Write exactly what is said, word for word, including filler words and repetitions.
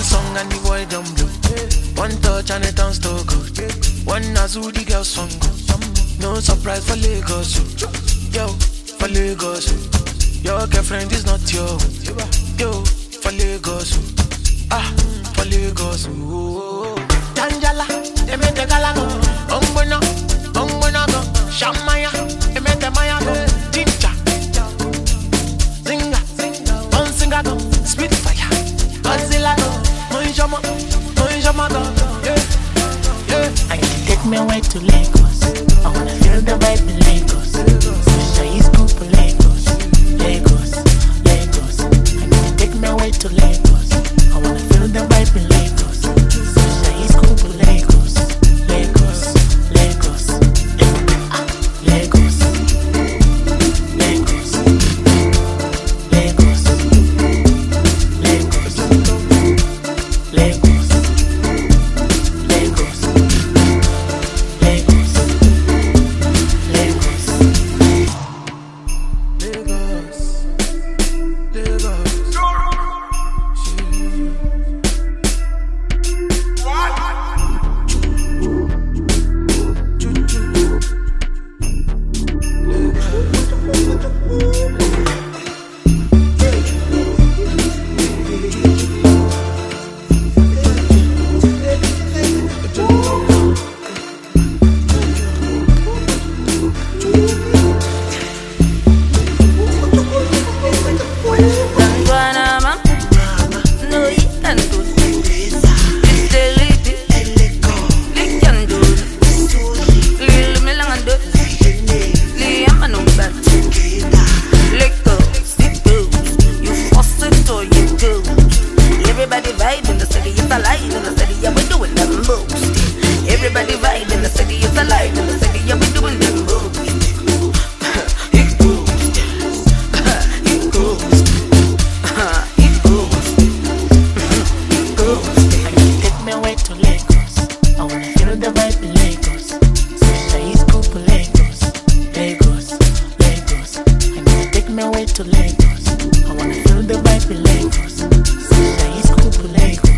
song and the boy don't blow. One touch and it turns to gold. One Azu the girl song go. No surprise for Lagos. Yo, for Lagos. Your girlfriend is not yo. Yo, for Lagos. Ah, for Lagos. Tanjala, they made the galago. Ombona, ombona go. Shamaya, they made the maya go. Tincha, zinga, on singa go. Spitfire, Godzilla go. Moinjama, moinjama go. Yeah, yeah. I can take me away to Lagos. I wanna feel the vibe in Lagos. Say it's cool for Lagos, Lagos, Lagos. I can take me away to Lagos. I wanna feel the vibe in Lagos. Say it's cool for Lagos, Lagos, Lagos, ah, Lagos, Lagos, Lagos, Lagos, Lagos, Lagos, Lagos, Lagos. Everybody vibe in the city, it's alive in the city, yeah, we doing them moves. Everybody vibe in the city, it's alive in the city, yeah, we doing them moves. It goes, it goes, it goes, it goes. I can take me away to Lagos. I wanna feel the vibe in Lagos. Say it's cool for Lagos, Lagos, Lagos. I can take me away to Lagos. I wanna feel the vibe in Lagos. Say it's cool for Lagos.